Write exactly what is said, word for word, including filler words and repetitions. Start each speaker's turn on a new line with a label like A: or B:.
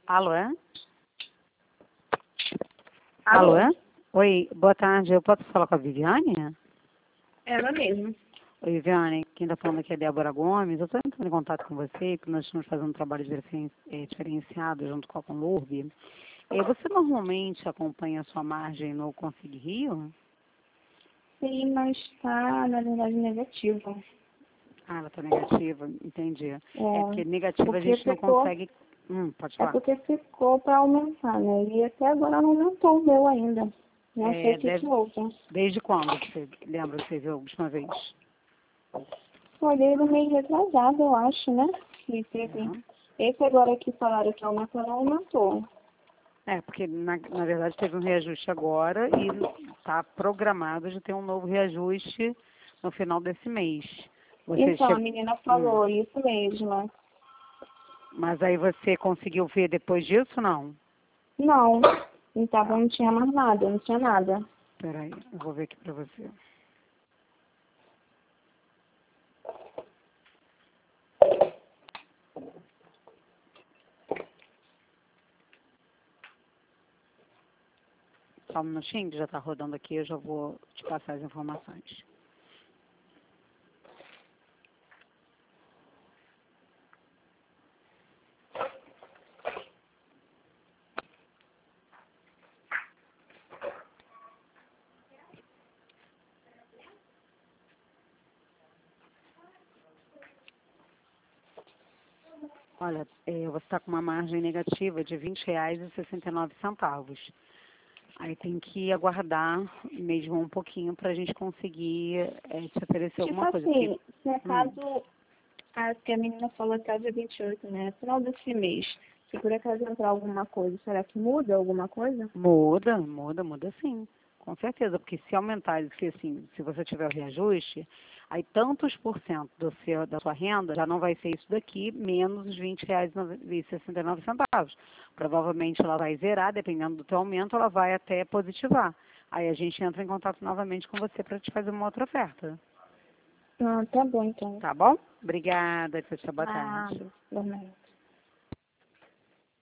A: Alô, é?
B: Alô?
A: Alô, é? Oi, boa tarde. Eu posso falar com a Viviane?
B: Ela mesma.
A: Oi, Viviane. Quem está falando aqui é Débora Gomes. Eu estou entrando em contato com você, porque nós estamos fazendo um trabalho diferen- eh, diferenciado junto com a Conlurb. Eh, Você normalmente acompanha a sua margem no Consig Rio?
B: Sim, mas está, na verdade, negativo.
A: Ah, ela está negativa, entendi. É porque
B: É,
A: negativa a
B: porque
A: gente não
B: ficou,
A: consegue... Hum, pode
B: é
A: falar.
B: porque ficou para aumentar, né? E até agora não aumentou o meu ainda. Não sei
A: É,
B: o que que
A: deve...
B: houve.
A: Desde quando você lembra que você viu a última vez?
B: Foi desde o mês retrasado, eu acho, né? Que teve.
A: É.
B: Esse agora que falaram que aumentou, não aumentou.
A: É, porque na, na verdade teve um reajuste agora e está programado de ter um novo reajuste no final desse mês. Você
B: Então, a
A: che...
B: menina
A: Hum.
B: falou isso mesmo.
A: Mas aí você conseguiu ver depois disso, não?
B: Não, então
A: Tá,
B: não tinha mais nada, não tinha nada.
A: peraí, eu vou ver aqui pra você. Só um minutinho, que já está rodando aqui, eu já vou te passar as informações. Olha, eh, você está com uma margem negativa de vinte reais e sessenta e nove centavos. Aí tem que aguardar mesmo um pouquinho para a gente conseguir eh, te oferecer
B: Tipo
A: alguma coisa. Porque,
B: assim, se
A: hum,
B: acaso, a, que a menina falou até o dia vinte e oito, né? Final desse mês. Se por acaso entrar alguma coisa, será que muda alguma coisa?
A: muda, muda, muda sim. Com certeza, porque se aumentar, se, assim, se você tiver o reajuste, aí tantos por cento do seu, da sua renda já não vai ser isso daqui, menos os vinte reais e sessenta e nove centavos. Provavelmente ela vai zerar, dependendo do teu aumento, ela vai até positivar. Aí a gente entra em contato novamente com você para te fazer uma outra oferta.
B: Ah, tá bom então.
A: Tá bom? Obrigada, tchau, boa
B: Ah,
A: tarde.
B: realmente.